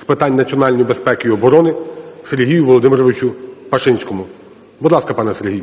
з питань національної безпеки і оборони Сергію Володимировичу Пашинському. Будь ласка, пане Сергій.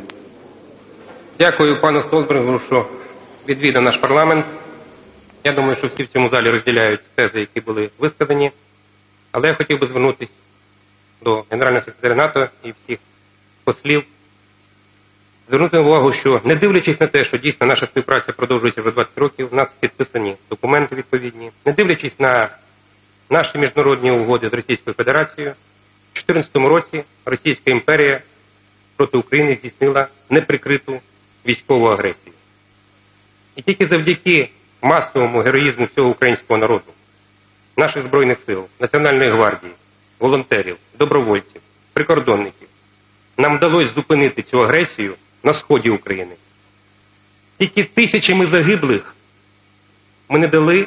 Дякую пану Столтенбергу, що відвідав наш парламент. Я думаю, що всі в цьому залі розділяють тези, які були висказані. Але я хотів би звернутися до Генерального секретаря НАТО і всіх послів. Звернути увагу, що не дивлячись на те, що дійсно наша співпраця продовжується вже 20 років, у нас підписані документи відповідні, не дивлячись на наші міжнародні угоди з Російською Федерацією, у 2014 році Російська імперія проти України здійснила неприкриту військову агресію. І тільки завдяки масовому героїзму всього українського народу, наших Збройних сил, Національної гвардії, волонтерів, добровольців, прикордонників, нам вдалося зупинити цю агресію на сході України. Тільки тисячами загиблих ми не дали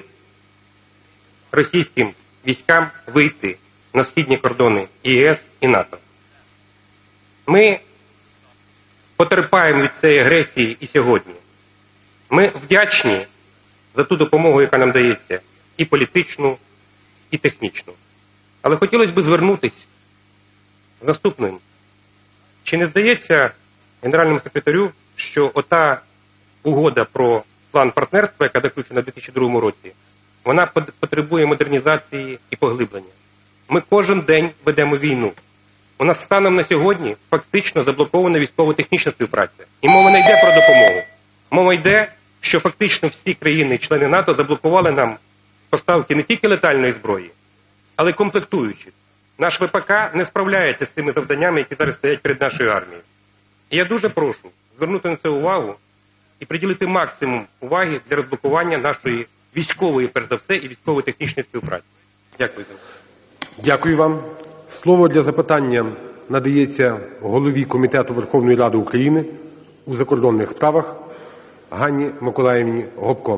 російським військам вийти на східні кордони і ЄС, і НАТО. Ми потерпаємо від цієї агресії і сьогодні. Ми вдячні за ту допомогу, яка нам дається, і політичну, і технічну. Але хотілося б звернутися з наступним. Чи не здається Генеральному секретарю, що ота угода про план партнерства, яка заключена в 2002 році, вона потребує модернізації і поглиблення? Ми кожен день ведемо війну. У нас станом на сьогодні фактично заблокована військово-технічна співпраця. І мова не йде про допомогу. Мова йде, що фактично всі країни-члени НАТО заблокували нам поставки не тільки летальної зброї, але й комплектуючих. Наш ВПК не справляється з тими завданнями, які зараз стоять перед нашою армією. І я дуже прошу звернути на це увагу і приділити максимум уваги для розблокування нашої військової, перш за все, і військово-технічної співпраці. Дякую. Дякую вам. Слово для запитання надається голові Комітету Верховної Ради України у закордонних справах Ганні Миколаївні Гопко.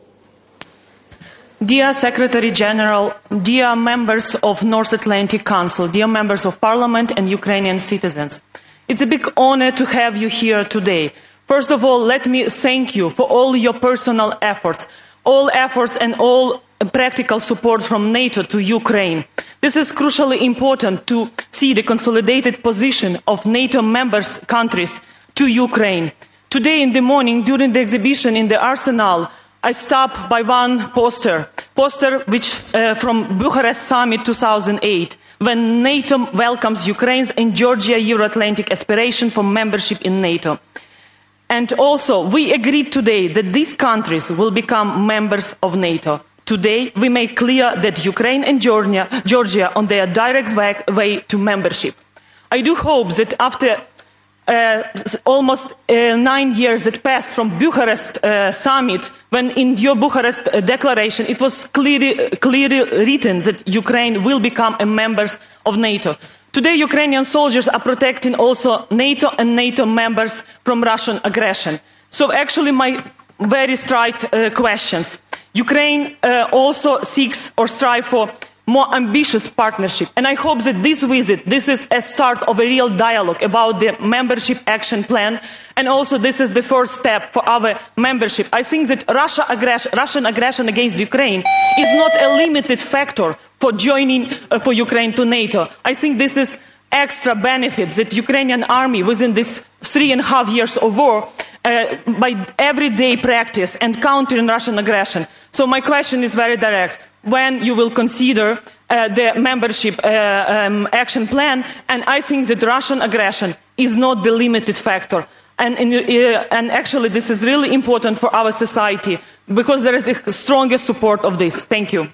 Dear Secretary General, dear members of North Atlantic Council, dear members of Parliament and Ukrainian citizens, it's a big honor to have you here today. First of all, let me thank you for all your personal efforts and all practical support from NATO to Ukraine. This is crucially important to see the consolidated position of NATO members countries to Ukraine. Today in the morning, during the exhibition in the Arsenal, I stopped by one poster which from Bucharest Summit 2008, when NATO welcomes Ukraine's and Georgia Euro-Atlantic aspiration for membership in NATO. And also, we agreed today that these countries will become members of NATO. Today, we make clear that Ukraine and Georgia on their direct way to membership. I do hope that after almost 9 years that passed from Bucharest summit, when in your Bucharest declaration it was clearly written that Ukraine will become a member of NATO. Today Ukrainian soldiers are protecting also NATO and NATO members from Russian aggression. So actually my very straight questions. Ukraine also seeks or strives for more ambitious partnership. And I hope that this is a start of a real dialogue about the membership action plan. And also this is the first step for our membership. I think that Russian aggression against Ukraine is not a limited factor for joining for Ukraine to NATO. I think this is extra benefits that Ukrainian army within this 3.5 years of war by everyday practice and countering Russian aggression. So my question is very direct. When you will consider the membership action plan? And I think that Russian aggression is not the limited factor. And actually this is really important for our society because there is a strongest support of this. Thank you.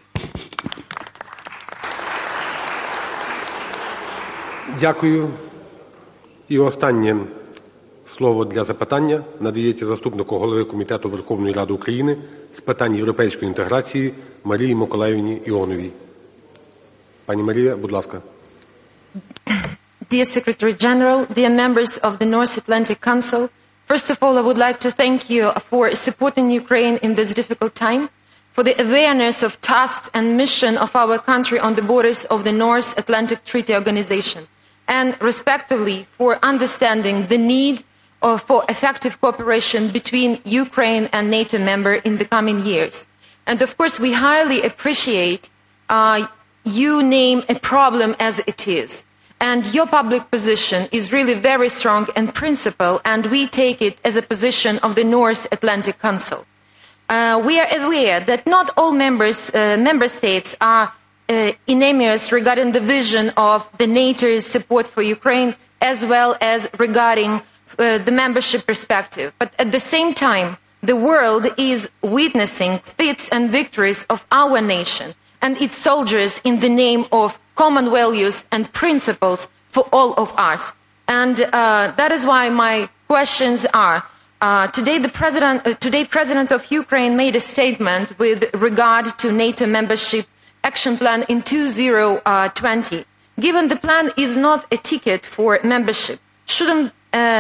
Дякую. І останнє слово для запитання надається заступнику голови Комітету Верховної Ради України з питань європейської інтеграції Марії Миколаївні Іоновій. Пані Марія, будь ласка. Dear Secretary General, dear members of the North Atlantic Council, first of all, I would like to thank you for supporting Ukraine in this difficult time, for the awareness of tasks and mission of our country on the borders of the North Atlantic Treaty Organization, and respectively for understanding the need for effective cooperation between Ukraine and NATO member in the coming years. And of course, we highly appreciate you name a problem as it is. And your public position is really very strong and principled, and we take it as a position of the North Atlantic Council. We are aware that not all member states are unanimous regarding the vision of the NATO's support for Ukraine, as well as regarding the membership perspective. But at the same time, the world is witnessing feats and victories of our nation and its soldiers in the name of common values and principles for all of us. And that is why my questions are, today President of Ukraine made a statement with regard to NATO membership action plan in 2020. Given the plan is not a ticket for membership, shouldn't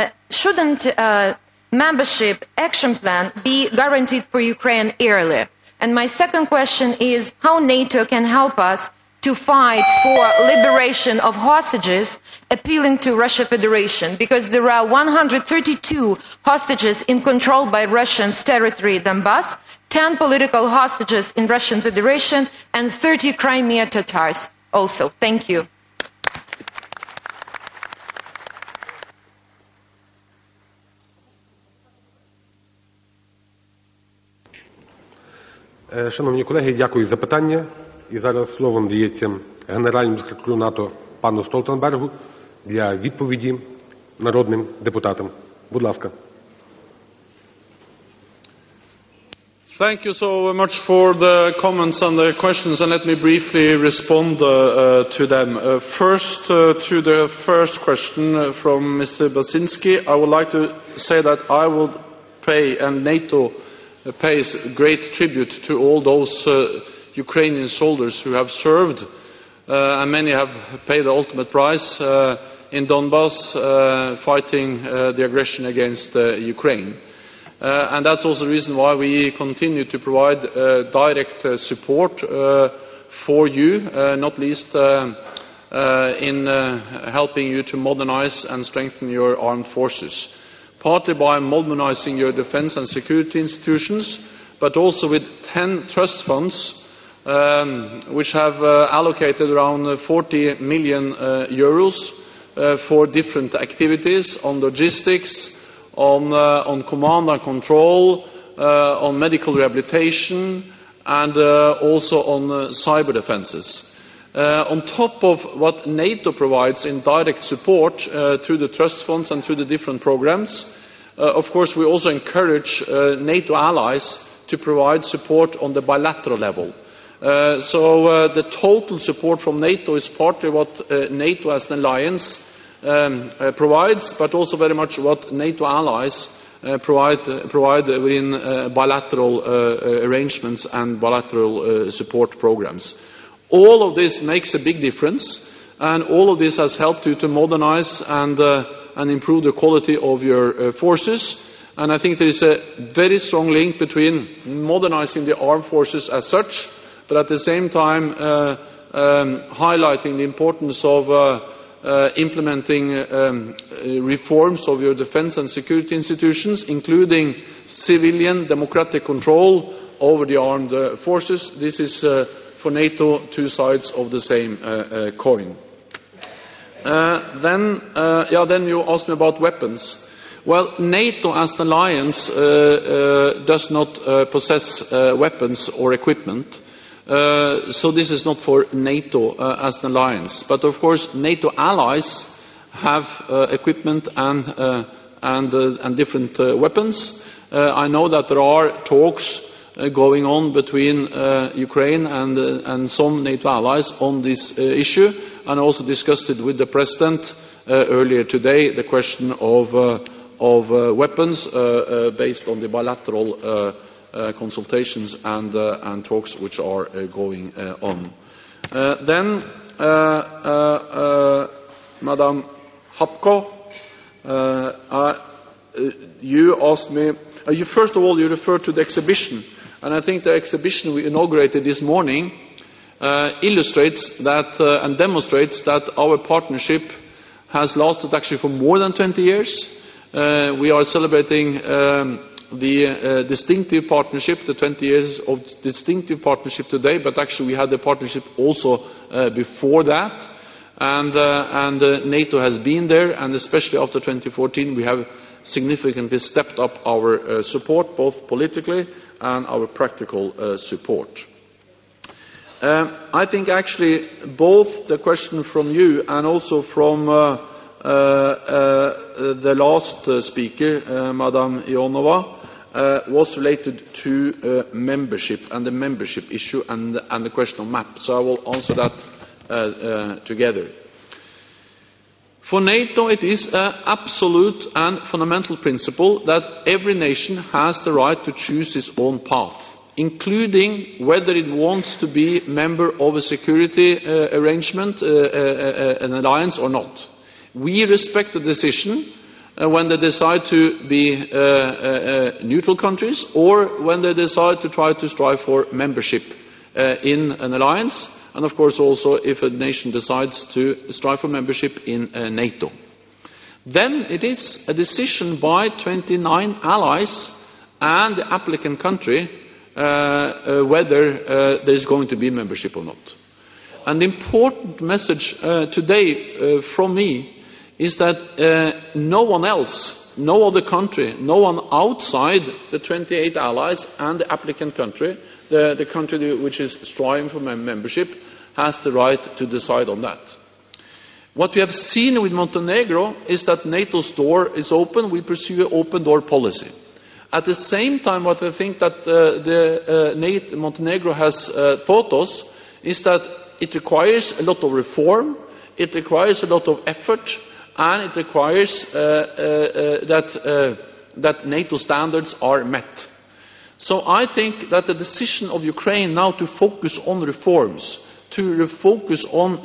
membership action plan be guaranteed for Ukraine earlier? And my second question is how NATO can help us to fight for liberation of hostages, appealing to Russia Federation, because there are 132 hostages in control by Russia's territory, Donbass, 10 political hostages in Russian Federation, and 30 Crimea Tatars also. Thank you. Шановні колеги, дякую за питання. І зараз слово надається Генеральному секретарю НАТО пану Столтенбергу для відповіді народним депутатам. Будь ласка. Thank you so much for the comments and the questions, and let me briefly respond to them. First, to the first question from Mr. Basinski, I would like to say that I will pay, and NATO pays great tribute to all those Ukrainian soldiers who have served, and many have paid the ultimate price in Donbass, fighting the aggression against Ukraine. And that's also the reason why we continue to provide direct support for you, not least in helping you to modernize and strengthen your armed forces, partly by modernizing your defense and security institutions, but also with 10 trust funds which have allocated around 40 million euros for different activities on logistics, on command and control, on medical rehabilitation, and also on cyber defenses. On top of what NATO provides in direct support through the trust funds and through the different programs, of course we also encourage NATO allies to provide support on the bilateral level. So the total support from NATO is partly what NATO as an alliance provides, but also very much what NATO allies provide within bilateral arrangements and bilateral support programs. All of this makes a big difference, and all of this has helped you to modernize and improve the quality of your forces. And I think there is a very strong link between modernizing the armed forces as such, but at the same time highlighting the importance of implementing reforms of your defense and security institutions, including civilian democratic control over the armed forces. This is for NATO two sides of the same coin. Then you asked me about weapons. Well, NATO as an alliance does not possess weapons or equipment. So this is not for NATO as an alliance. But of course, NATO allies have equipment and different weapons. I know that there are talks going on between Ukraine and some NATO allies on this issue, and also discussed it with the President earlier today, the question of weapons based on the bilateral consultations and talks which are going on. Then, Madam Hapko, you asked me, first of all, you referred to the exhibition, and I think the exhibition we inaugurated this morning illustrates that and demonstrates that our partnership has lasted actually for more than 20 years. We are celebrating the distinctive partnership, the 20 years of distinctive partnership today, but actually we had the partnership also before that. And NATO has been there, and especially after 2014, we have significantly stepped up our support, both politically and our practical support. I think actually both the question from you and also from the last speaker, Madam Ionova, was related to membership and the membership issue and the question of MAP. So I will answer that together. For NATO, it is an absolute and fundamental principle that every nation has the right to choose its own path, including whether it wants to be a member of a security arrangement, an alliance or not. We respect the decision when they decide to be neutral countries or when they decide to try to strive for membership in an alliance, and of course also if a nation decides to strive for membership in NATO. Then it is a decision by 29 allies and the applicant country whether there is going to be membership or not. And the important message today from me is that no one else, no other country, no one outside the 28 allies and the applicant country, the country which is striving for membership, has the right to decide on that. What we have seen with Montenegro is that NATO's door is open. We pursue an open door policy. At the same time, what I think that Montenegro has taught us is that it requires a lot of reform, it requires a lot of effort, and it requires that NATO standards are met. So I think that the decision of Ukraine now to focus on reforms, to refocus on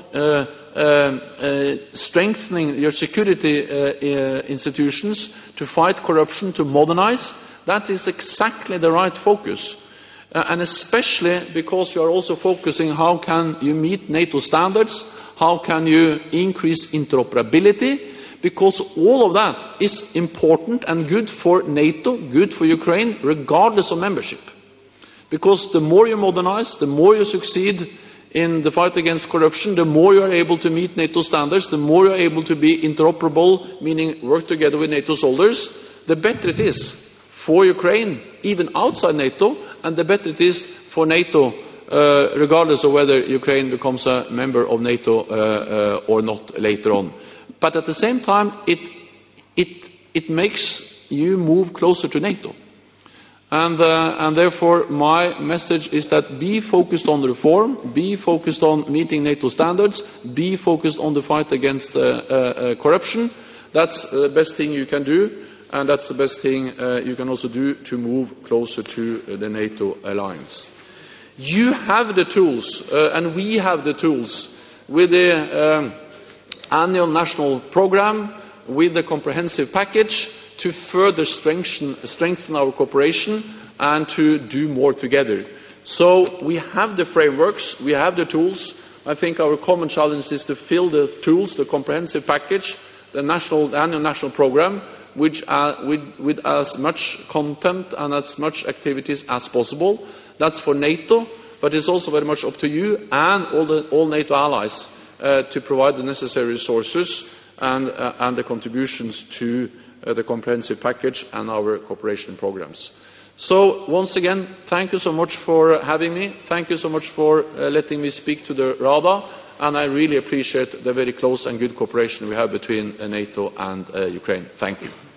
strengthening your security institutions, to fight corruption, to modernize, that is exactly the right focus. And especially because you are also focusing how can you meet NATO standards, how can you increase interoperability, because all of that is important and good for NATO, good for Ukraine, regardless of membership. Because the more you modernize, the more you succeed in the fight against corruption, the more you are able to meet NATO standards, the more you are able to be interoperable, meaning work together with NATO soldiers, the better it is for Ukraine, even outside NATO, and the better it is for NATO, regardless of whether Ukraine becomes a member of NATO or not later on. But at the same time, it makes you move closer to NATO. And therefore, my message is that be focused on reform, be focused on meeting NATO standards, be focused on the fight against corruption. That's the best thing you can do, and that's the best thing you can also do to move closer to the NATO alliance. You have the tools, and we have the tools, with the annual national programme, with the comprehensive package, to further strengthen our cooperation and to do more together. So we have the frameworks, we have the tools. I think our common challenge is to fill the tools, the comprehensive package, the annual national programme, with as much content and as much activities as possible. That's for NATO, but it's also very much up to you and all NATO allies to provide the necessary resources and the contributions to the comprehensive package and our cooperation programmes. So once again, thank you so much for having me. Thank you so much for letting me speak to the Rada, and I really appreciate the very close and good cooperation we have between NATO and Ukraine. Thank you.